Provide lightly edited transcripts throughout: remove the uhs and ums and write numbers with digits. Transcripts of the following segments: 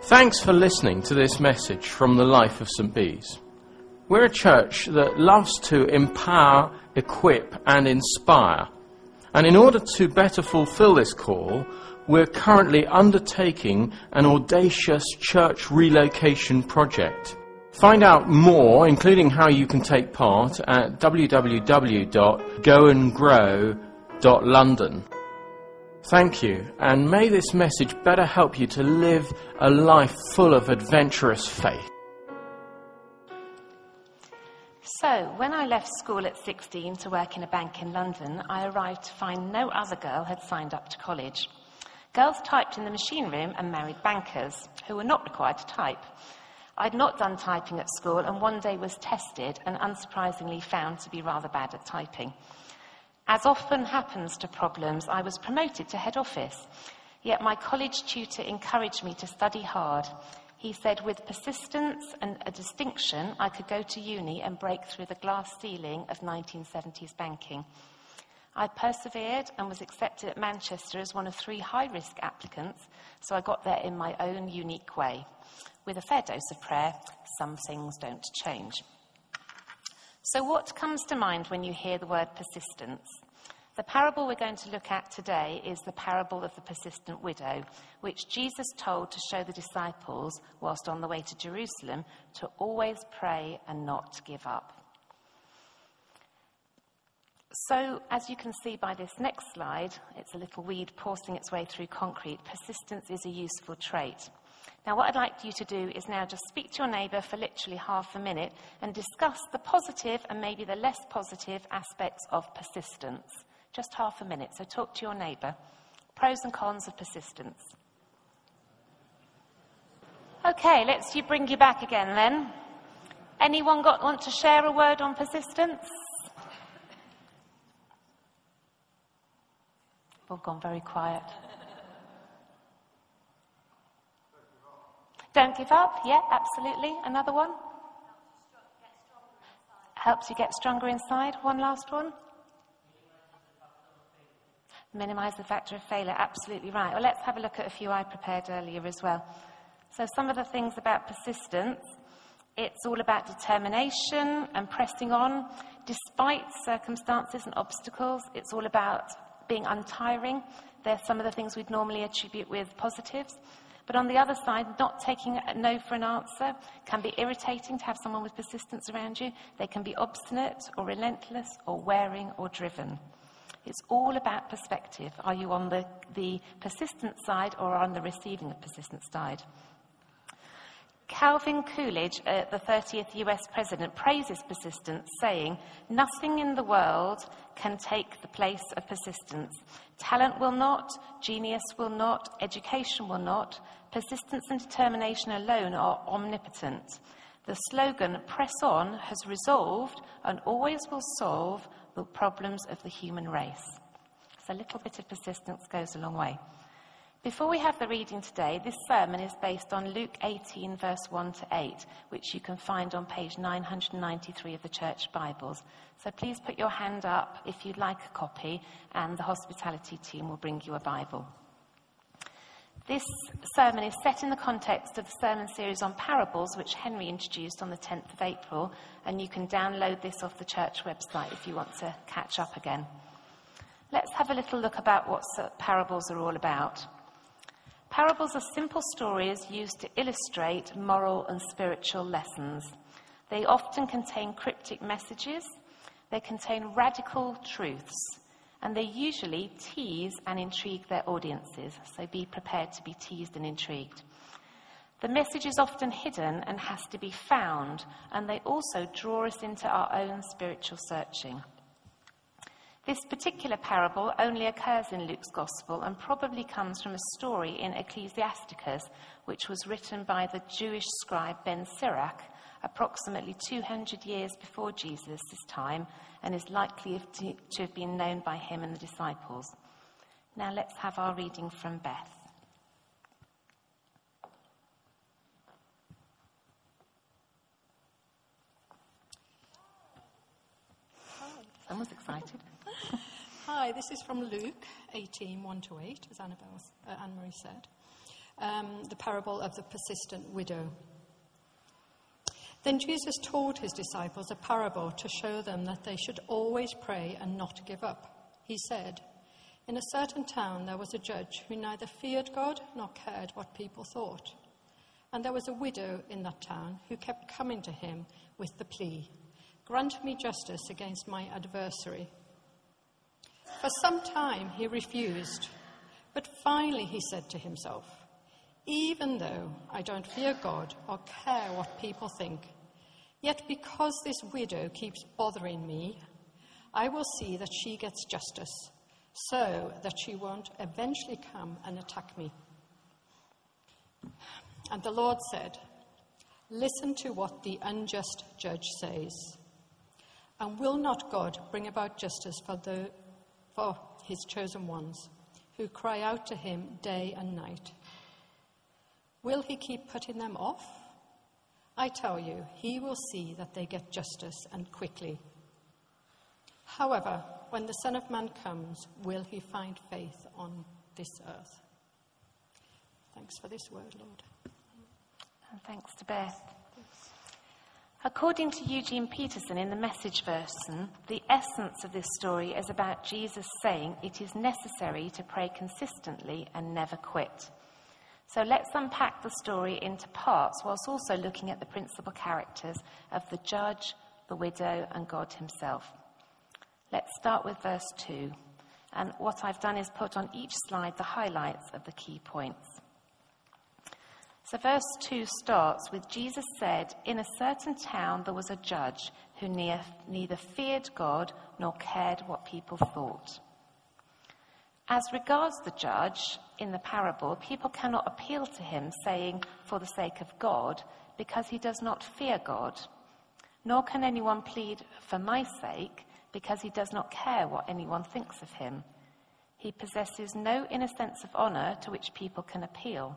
Thanks for listening to this message from the life of St Bees. We're a church that loves to empower, equip and inspire. And in order to better fulfill this call, we're currently undertaking an audacious church relocation project. Find out more, including how you can take part, at www.goandgrow.london. Thank you, and may this message better help you to live a life full of adventurous faith. So, when I left school at 16 to work in a bank in London, I arrived to find no other girl had signed up to college. Girls typed in the machine room and married bankers, who were not required to type. I'd not done typing at school and one day was tested and unsurprisingly found to be rather bad at typing. As often happens to problems, I was promoted to head office. Yet my college tutor encouraged me to study hard. He said with persistence and a distinction, I could go to uni and break through the glass ceiling of 1970s banking. I persevered and was accepted at Manchester as one of 3 high-risk applicants, so I got there in my own unique way. With a fair dose of prayer, some things don't change. So what comes to mind when you hear the word persistence? The parable we're going to look at today is the parable of the persistent widow, which Jesus told to show the disciples, whilst on the way to Jerusalem, to always pray and not give up. So, as you can see by this next slide, it's a little weed forcing its way through concrete. Persistence is a useful trait. Now, what I'd like you to do is now just speak to your neighbour for literally half a minute and discuss the positive and maybe the less positive aspects of persistence. Just half a minute, so talk to your neighbour. Pros and cons of persistence. Okay, let's bring you back again then. Anyone want to share a word on persistence? We've all gone very quiet. Don't give up, yeah, absolutely. Another one? Helps you get stronger inside. One last one? Minimise the factor of failure, absolutely right. Well, let's have a look at a few I prepared earlier as well. So some of the things about persistence, it's all about determination and pressing on. Despite circumstances and obstacles, it's all about being untiring. They're some of the things we'd normally attribute with positives. But on the other side, not taking a no for an answer can be irritating to have someone with persistence around you. They can be obstinate or relentless or wearing or driven. It's all about perspective. Are you on the persistent side or on the receiving of persistence side? Calvin Coolidge, the 30th US president, praises persistence, saying, "Nothing in the world can take the place of persistence. Talent will not, genius will not, education will not. Persistence and determination alone are omnipotent. The slogan, 'Press on,' has resolved and always will solve the problems of the human race." So a little bit of persistence goes a long way. Before we have the reading today, this sermon is based on Luke 18, verse 1 to 8, which you can find on page 993 of the Church Bibles. So please put your hand up if you'd like a copy, and the hospitality team will bring you a Bible. This sermon is set in the context of the sermon series on parables, which Henry introduced on the 10th of April, and you can download this off the church website if you want to catch up again. Let's have a little look about what parables are all about. Parables are simple stories used to illustrate moral and spiritual lessons. They often contain cryptic messages, they contain radical truths, and they usually tease and intrigue their audiences, so be prepared to be teased and intrigued. The message is often hidden and has to be found, and they also draw us into our own spiritual searching. This particular parable only occurs in Luke's Gospel and probably comes from a story in Ecclesiasticus, which was written by the Jewish scribe Ben Sirach approximately 200 years before Jesus' time, and is likely to have been known by him and the disciples. Now let's have our reading from Beth. Someone's excited. Hi, this is from Luke 18, 1 to 8, as Anne-Marie said. the parable of the persistent widow. Then Jesus told his disciples a parable to show them that they should always pray and not give up. He said, "In a certain town there was a judge who neither feared God nor cared what people thought. And there was a widow in that town who kept coming to him with the plea, 'Grant me justice against my adversary.' For some time he refused, but finally he said to himself, 'Even though I don't fear God or care what people think, yet because this widow keeps bothering me, I will see that she gets justice, so that she won't eventually come and attack me.' And the Lord said, 'Listen to what the unjust judge says. And will not God bring about justice for his chosen ones, who cry out to him day and night? Will he keep putting them off? I tell you, he will see that they get justice, and quickly. However, when the Son of Man comes, will he find faith on this earth?'" Thanks for this word, Lord. And thanks to Beth. According to Eugene Peterson in the Message version, the essence of this story is about Jesus saying it is necessary to pray consistently and never quit. So let's unpack the story into parts whilst also looking at the principal characters of the judge, the widow, and God himself. Let's start with verse 2. And what I've done is put on each slide the highlights of the key points. So verse 2 starts with Jesus said, "In a certain town there was a judge who neither feared God nor cared what people thought." As regards the judge in the parable, people cannot appeal to him saying, "For the sake of God," because he does not fear God. Nor can anyone plead, "For my sake," because he does not care what anyone thinks of him. He possesses no inner sense of honour to which people can appeal.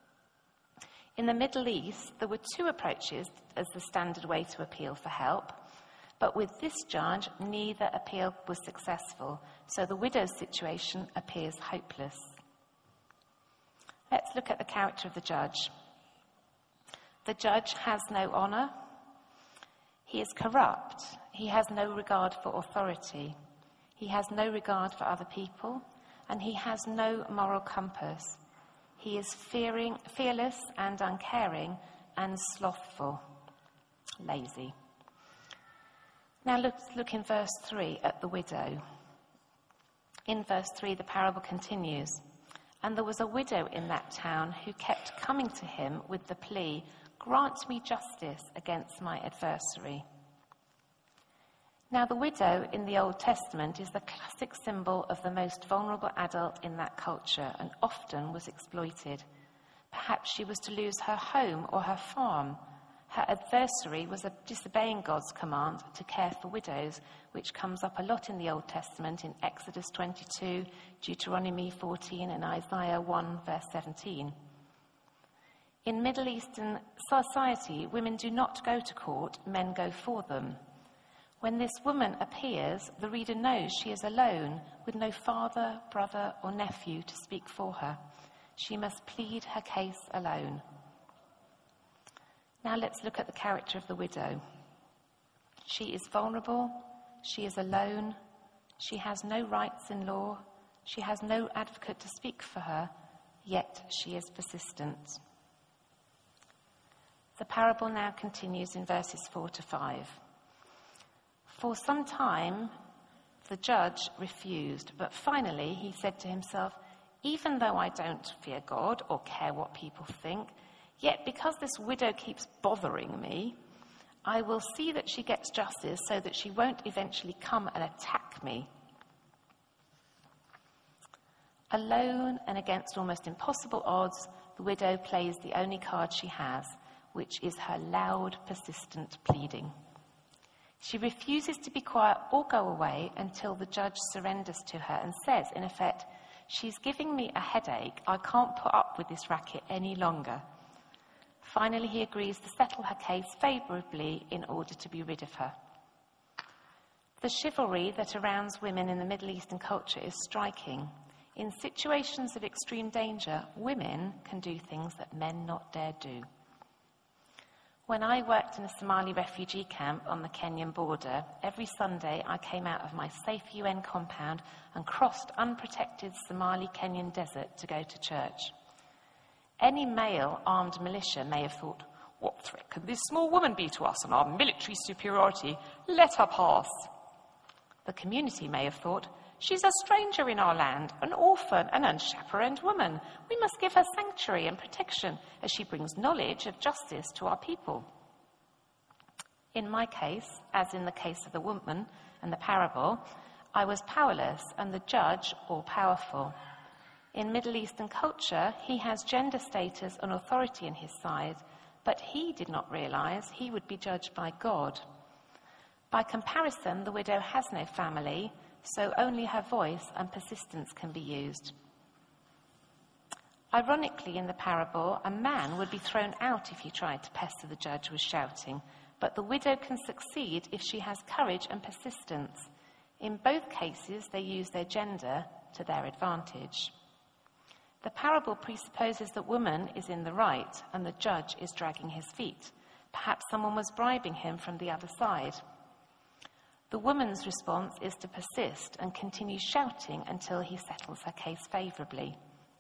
In the Middle East, there were two approaches as the standard way to appeal for help. But with this judge, neither appeal was successful, so the widow's situation appears hopeless. Let's look at the character of the judge. The judge has no honour. He is corrupt. He has no regard for authority. He has no regard for other people, and he has no moral compass. He is fearless and uncaring and slothful, lazy. Now let's look in verse 3 at the widow. In verse 3, the parable continues. "And there was a widow in that town who kept coming to him with the plea, 'Grant me justice against my adversary.'" Now, the widow in the Old Testament is the classic symbol of the most vulnerable adult in that culture and often was exploited. Perhaps she was to lose her home or her farm. Her adversary was disobeying God's command to care for widows, which comes up a lot in the Old Testament in Exodus 22, Deuteronomy 14, and Isaiah 1, verse 17. In Middle Eastern society, women do not go to court, men go for them. When this woman appears, the reader knows she is alone, with no father, brother, or nephew to speak for her. She must plead her case alone. Now let's look at the character of the widow. She is vulnerable, she is alone, she has no rights in law, she has no advocate to speak for her, yet she is persistent. The parable now continues in verses 4 to 5. "For some time, the judge refused, but finally he said to himself, 'Even though I don't fear God or care what people think, yet because this widow keeps bothering me, I will see that she gets justice so that she won't eventually come and attack me.'" Alone and against almost impossible odds, the widow plays the only card she has, which is her loud, persistent pleading. She refuses to be quiet or go away until the judge surrenders to her and says, in effect, "She's giving me a headache. I can't put up with this racket any longer." Finally, he agrees to settle her case favourably in order to be rid of her. The chivalry that surrounds women in the Middle Eastern culture is striking. In situations of extreme danger, women can do things that men not dare do. When I worked in a Somali refugee camp on the Kenyan border, every Sunday I came out of my safe UN compound and crossed unprotected Somali-Kenyan desert to go to church. Any male armed militia may have thought, "What threat could this small woman be to us and our military superiority? Let her pass." The community may have thought, "She's a stranger in our land, an orphan, an unchaperoned woman. We must give her sanctuary and protection as she brings knowledge of justice to our people." In my case, as in the case of the woman and the parable, I was powerless and the judge all powerful. In Middle Eastern culture, he has gender status and authority on his side, but he did not realize he would be judged by God. By comparison, the widow has no family, so only her voice and persistence can be used. Ironically, in the parable, a man would be thrown out if he tried to pester the judge with shouting, but the widow can succeed if she has courage and persistence. In both cases, they use their gender to their advantage. The parable presupposes that woman is in the right and the judge is dragging his feet. Perhaps someone was bribing him from the other side. The woman's response is to persist and continue shouting until he settles her case favourably.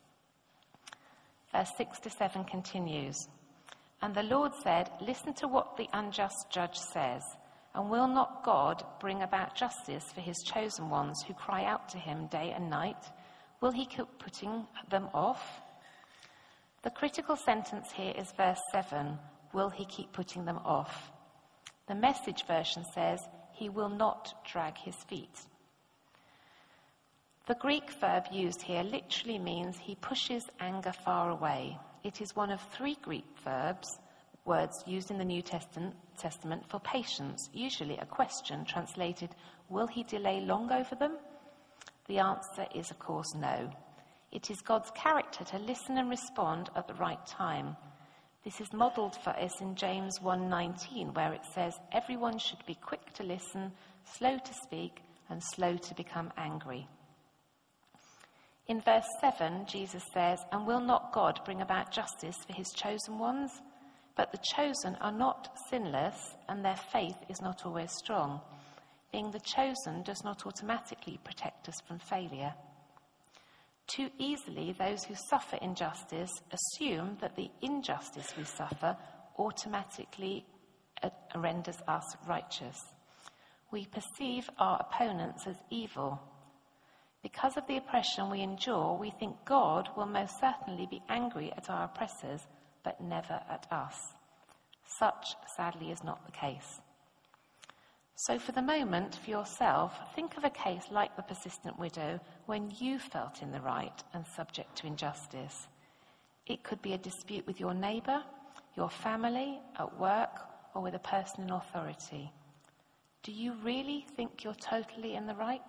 Verse 6 to 7 continues. "And the Lord said, 'Listen to what the unjust judge says, and will not God bring about justice for his chosen ones who cry out to him day and night? Will he keep putting them off?'" The critical sentence here is verse 7, "Will he keep putting them off?" The Message version says, "He will not drag his feet." The Greek verb used here literally means he pushes anger far away. It is one of 3 Greek words used in the New Testament for patience, usually a question translated, "Will he delay long over them?" The answer is, of course, no. It is God's character to listen and respond at the right time. This is modelled for us in James 1:19, where it says, "Everyone should be quick to listen, slow to speak, and slow to become angry." In verse 7, Jesus says, "And will not God bring about justice for his chosen ones?" But the chosen are not sinless, and their faith is not always strong. Being the chosen does not automatically protect us from failure. Too easily, those who suffer injustice assume that the injustice we suffer automatically renders us righteous. We perceive our opponents as evil. Because of the oppression we endure, we think God will most certainly be angry at our oppressors, but never at us. Such, sadly, is not the case. So for the moment, for yourself, think of a case like the persistent widow when you felt in the right and subject to injustice. It could be a dispute with your neighbour, your family, at work, or with a person in authority. Do you really think you're totally in the right?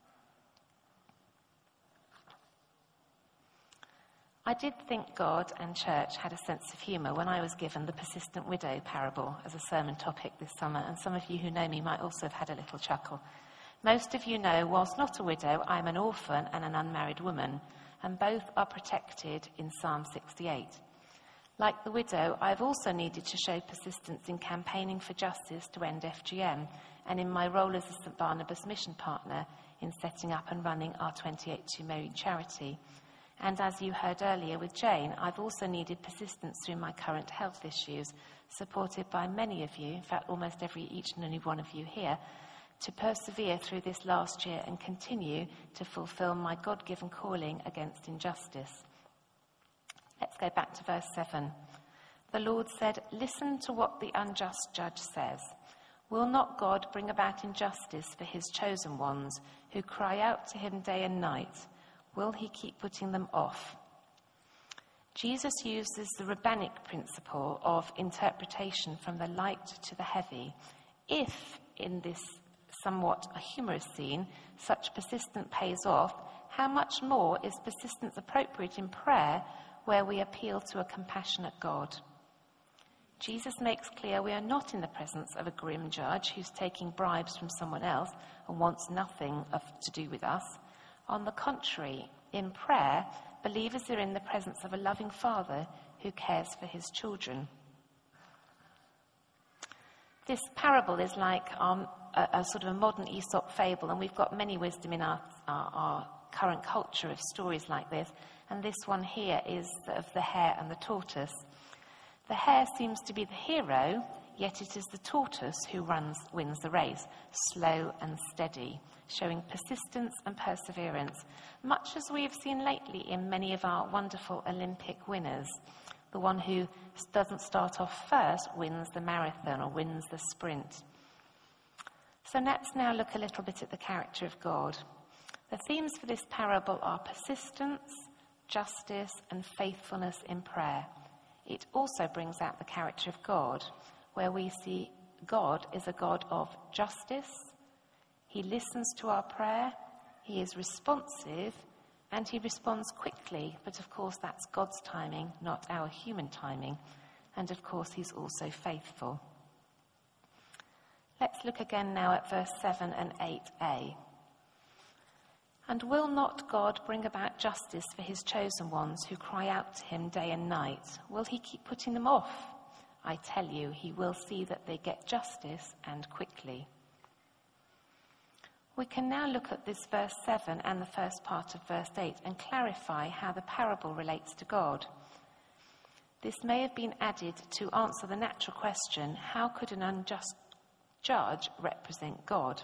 I did think God and church had a sense of humour when I was given the persistent widow parable as a sermon topic this summer, and some of you who know me might also have had a little chuckle. Most of you know, whilst not a widow, I'm an orphan and an unmarried woman, and both are protected in Psalm 68. Like the widow, I've also needed to show persistence in campaigning for justice to end FGM, and in my role as a St Barnabas mission partner in setting up and running our 28 to Married charity. And as you heard earlier with Jane, I've also needed persistence through my current health issues, supported by many of you, in fact almost each and every one of you here, to persevere through this last year and continue to fulfil my God-given calling against injustice. Let's go back to verse 7. The Lord said, "Listen to what the unjust judge says. Will not God bring about injustice for his chosen ones who cry out to him day and night? Will he keep putting them off?" Jesus uses the rabbinic principle of interpretation from the light to the heavy. If, in this somewhat humorous scene, such persistence pays off, how much more is persistence appropriate in prayer where we appeal to a compassionate God? Jesus makes clear we are not in the presence of a grim judge who's taking bribes from someone else and wants nothing to do with us. On the contrary, In prayer, believers are in the presence of a loving Father who cares for his children. This parable is like a sort of a modern Aesop fable, and we've got many wisdom in our current culture of stories like this, and this one here is of the hare and the tortoise. The hare seems to be the hero, yet it is the tortoise who wins the race, slow and steady, showing persistence and perseverance, much as we have seen lately in many of our wonderful Olympic winners. The one who doesn't start off first wins the marathon or wins the sprint. So let's now look a little bit at the character of God. The themes for this parable are persistence, justice, and faithfulness in prayer. It also brings out the character of God, where we see God is a God of justice. He listens to our prayer, he is responsive, and he responds quickly, but of course that's God's timing, not our human timing. And of course he's also faithful. Let's look again now at verse 7 and 8a. And will not God bring about justice for his chosen ones who cry out to him day and night? Will he keep putting them off? I tell you, he will see that they get justice, and quickly. We can now look at this verse 7 and the first part of verse 8 and clarify how the parable relates to God. This may have been added to answer the natural question, how could an unjust judge represent God?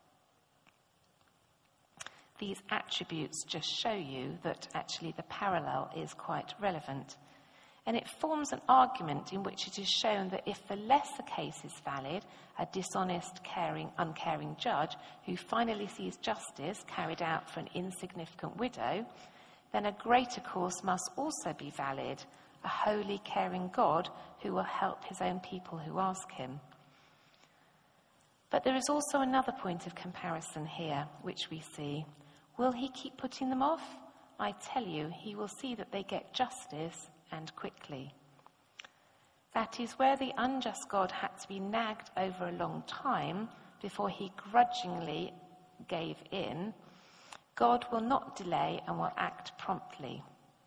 These attributes just show you that actually the parallel is quite relevant. And it forms an argument in which it is shown that if the lesser case is valid, a dishonest, uncaring judge who finally sees justice carried out for an insignificant widow, then a greater cause must also be valid, a holy, caring God who will help his own people who ask him. But there is also another point of comparison here, which we see. Will he keep putting them off? I tell you, he will see that they get justice, and quickly. That is where the unjust God had to be nagged over a long time before he grudgingly gave in. God will not delay and will act promptly.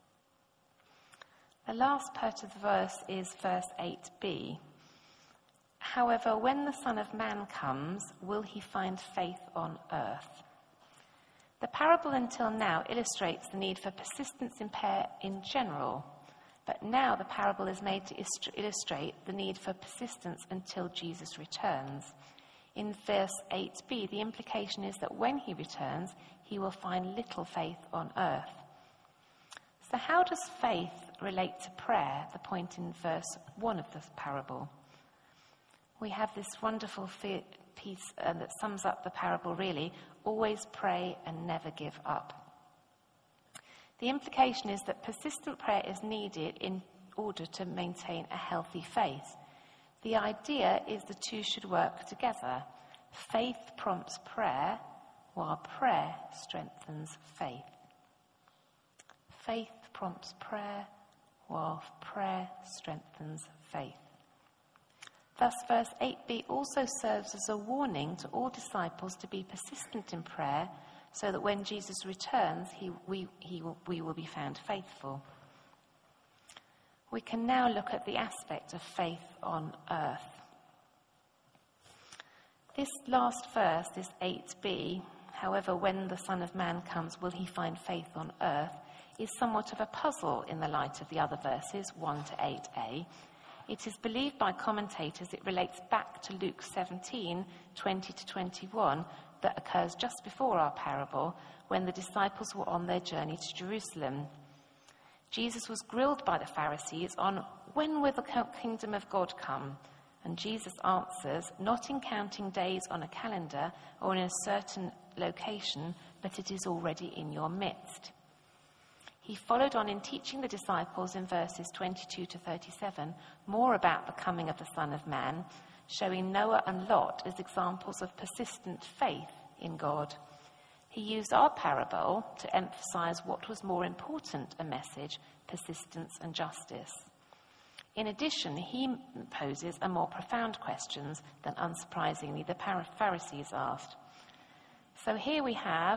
The last part of the verse is verse 8b. However, when the Son of Man comes, will he find faith on earth? The parable until now illustrates the need for persistence in prayer in general, but now the parable is made to illustrate the need for persistence until Jesus returns. In verse 8b, the implication is that when he returns, he will find little faith on earth. So how does faith relate to prayer, the point in verse 1 of this parable? We have this wonderful piece that sums up the parable really, always pray and never give up. The implication is that persistent prayer is needed in order to maintain a healthy faith. The idea is the two should work together. Faith prompts prayer, while prayer strengthens faith. Faith prompts prayer, while prayer strengthens faith. Thus, verse 8b also serves as a warning to all disciples to be persistent in prayer, so that when Jesus returns, we will be found faithful. We can now look at the aspect of faith on earth. This last verse, this 8b, however, when the Son of Man comes, will he find faith on earth, is somewhat of a puzzle in the light of the other verses, 1 to 8a. It is believed by commentators it relates back to Luke 17, 20 to 21, that occurs just before our parable, when the disciples were on their journey to Jerusalem. Jesus was grilled by the Pharisees on when will the kingdom of God come? And Jesus answers, not in counting days on a calendar or in a certain location, but it is already in your midst. He followed on in teaching the disciples in verses 22 to 37 more about the coming of the Son of Man, showing Noah and Lot as examples of persistent faith in God. He used our parable to emphasize what was more important a message, persistence and justice. In addition, he poses a more profound questions than, unsurprisingly, the Pharisees asked. So here we have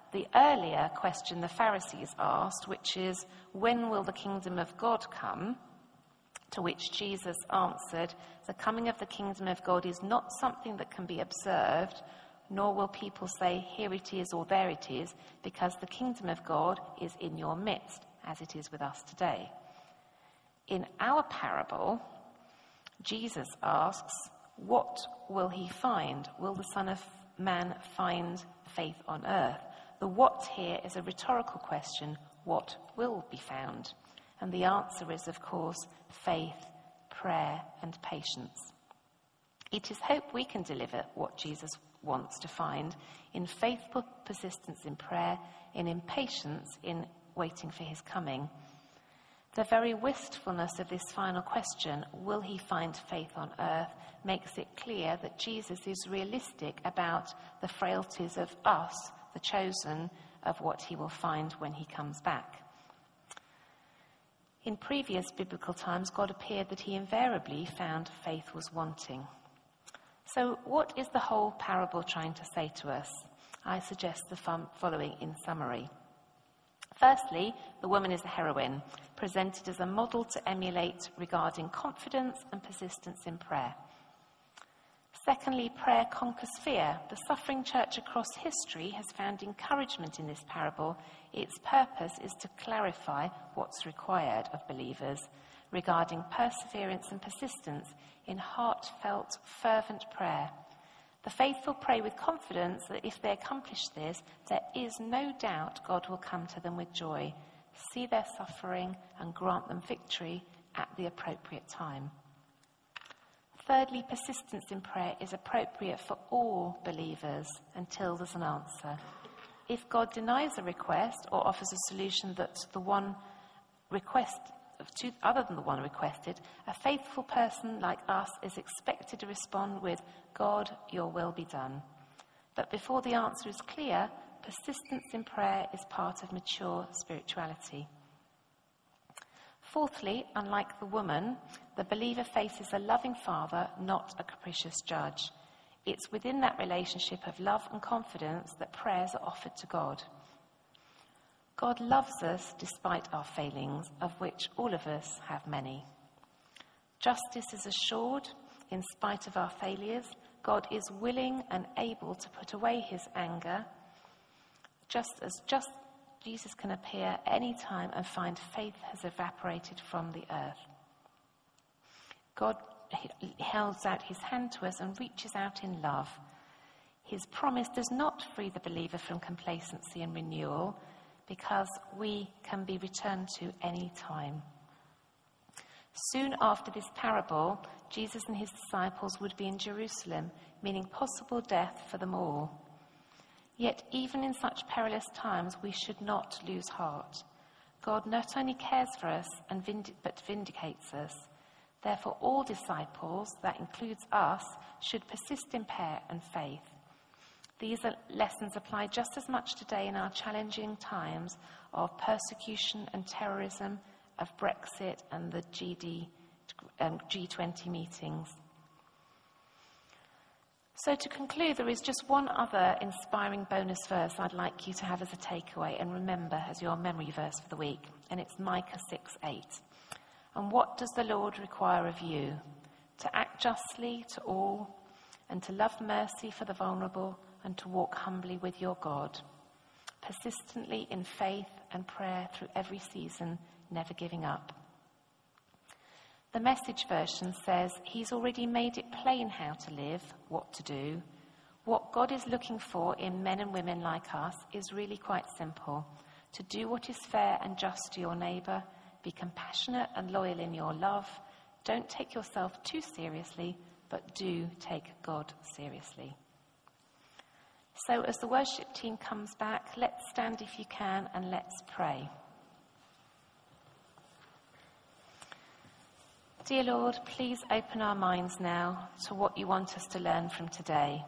the earlier question the Pharisees asked, which is, when will the kingdom of God come? To which Jesus answered, the coming of the kingdom of God is not something that can be observed, nor will people say, here it is or there it is, because the kingdom of God is in your midst, as it is with us today. In our parable, Jesus asks, what will he find? Will the Son of Man find faith on earth? The what here is a rhetorical question. What will be found? And the answer is, of course, faith, prayer, and patience. It is hope we can deliver what Jesus wants to find in faithful persistence in prayer, in impatience in waiting for his coming. The very wistfulness of this final question, will he find faith on earth, makes it clear that Jesus is realistic about the frailties of us, the chosen, of what he will find when he comes back. In previous biblical times, God appeared that he invariably found faith was wanting. So what is the whole parable trying to say to us? I suggest the following in summary. Firstly, the woman is the heroine, presented as a model to emulate regarding confidence and persistence in prayer. Secondly, prayer conquers fear. The suffering church across history has found encouragement in this parable. Its purpose is to clarify what's required of believers regarding perseverance and persistence in heartfelt, fervent prayer. The faithful pray with confidence that if they accomplish this, there is no doubt God will come to them with joy, see their suffering, and grant them victory at the appropriate time. Thirdly, persistence in prayer is appropriate for all believers until there's an answer. If God denies a request or offers a solution that the one other than the one requested, a faithful person like us is expected to respond with, God, your will be done. But before the answer is clear, persistence in prayer is part of mature spirituality. Fourthly, unlike the woman, the believer faces a loving Father, not a capricious judge. It's within that relationship of love and confidence that prayers are offered to God. God loves us despite our failings, of which all of us have many. Justice is assured in spite of our failures. God is willing and able to put away his anger, just as Jesus can appear any time and find faith has evaporated from the earth. God holds out his hand to us and reaches out in love. His promise does not free the believer from complacency and renewal, because we can be returned to any time. Soon after this parable, Jesus and his disciples would be in Jerusalem, meaning possible death for them all. Yet even in such perilous times, we should not lose heart. God not only cares for us, but vindicates us. Therefore, all disciples, that includes us, should persist in prayer and faith. These lessons apply just as much today in our challenging times of persecution and terrorism, of Brexit and the G20 meetings. So to conclude, there is just one other inspiring bonus verse I'd like you to have as a takeaway and remember as your memory verse for the week, and it's Micah 6:8. And what does the Lord require of you? To act justly to all, and to love mercy for the vulnerable, and to walk humbly with your God, persistently in faith and prayer through every season, never giving up. The Message version says, he's already made it plain how to live, what to do. What God is looking for in men and women like us is really quite simple. To do what is fair and just to your neighbour, be compassionate and loyal in your love, don't take yourself too seriously, but do take God seriously. So as the worship team comes back, let's stand if you can and let's pray. Dear Lord, please open our minds now to what you want us to learn from today.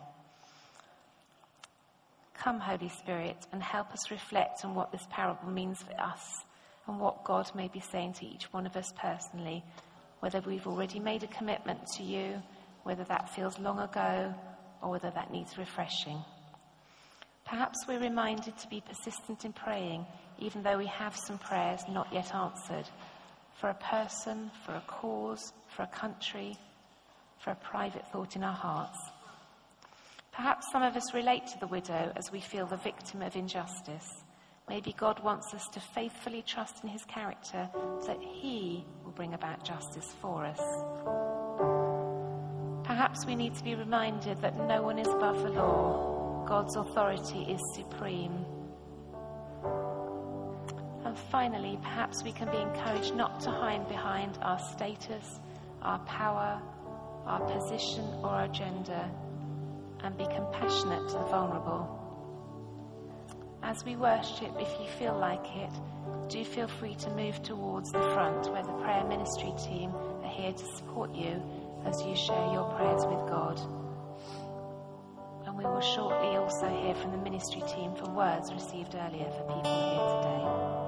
Come, Holy Spirit, and help us reflect on what this parable means for us and what God may be saying to each one of us personally, whether we've already made a commitment to you, whether that feels long ago, or whether that needs refreshing. Perhaps we're reminded to be persistent in praying, even though we have some prayers not yet answered, for a person, for a cause, for a country, for a private thought in our hearts. Perhaps some of us relate to the widow as we feel the victim of injustice. Maybe God wants us to faithfully trust in his character so that he will bring about justice for us. Perhaps we need to be reminded that no one is above the law. God's authority is supreme. And finally, perhaps we can be encouraged not to hide behind our status, our power, our position or our gender, and be compassionate to the vulnerable. As we worship, if you feel like it, do feel free to move towards the front where the prayer ministry team are here to support you as you share your prayers with God. And we will shortly also hear from the ministry team for words received earlier for people here today.